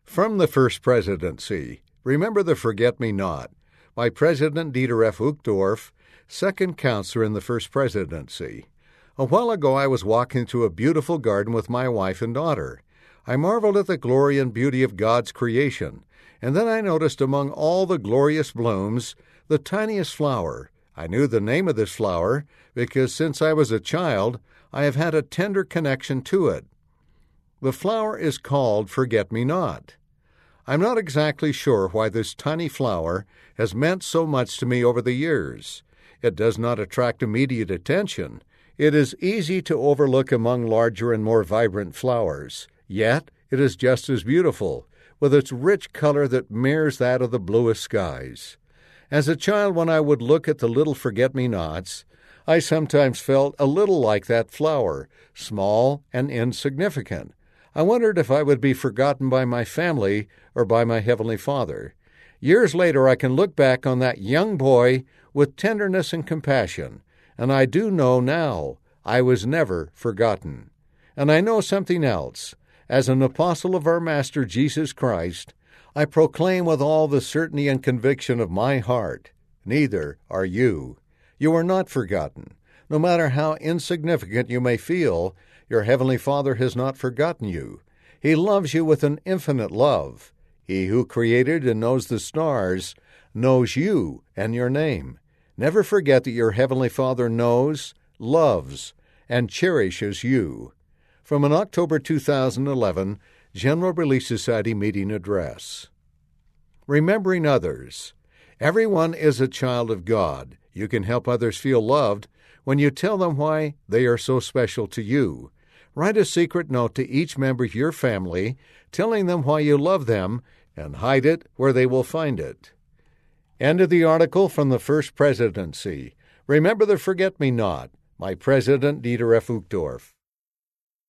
From the First Presidency, Remember the Forget-Me-Not, by President Dieter F. Uchtdorf, second counselor in the First Presidency. A while ago I was walking through a beautiful garden with my wife and daughter. I marveled at the glory and beauty of God's creation, and then I noticed among all the glorious blooms the tiniest flower. I knew the name of this flower because since I was a child, I have had a tender connection to it. The flower is called Forget-Me-Not. I'm not exactly sure why this tiny flower has meant so much to me over the years. It does not attract immediate attention. It is easy to overlook among larger and more vibrant flowers. Yet, it is just as beautiful, with its rich color that mirrors that of the bluest skies. As a child, when I would look at the little forget-me-nots, I sometimes felt a little like that flower, small and insignificant. I wondered if I would be forgotten by my family or by my Heavenly Father. Years later, I can look back on that young boy with tenderness and compassion, and I do know now I was never forgotten. And I know something else. As an apostle of our Master Jesus Christ, I proclaim with all the certainty and conviction of my heart, neither are you. You are not forgotten. No matter how insignificant you may feel, your Heavenly Father has not forgotten you. He loves you with an infinite love. He who created and knows the stars knows you and your name. Never forget that your Heavenly Father knows, loves, and cherishes you. From an October 2011 General Relief Society meeting address. Remembering others. Everyone is a child of God. You can help others feel loved when you tell them why they are so special to you. Write a secret note to each member of your family, telling them why you love them, and hide it where they will find it. End of the article from the First Presidency. Remember the Forget-Me-Not, by President Dieter F. Uchtdorf.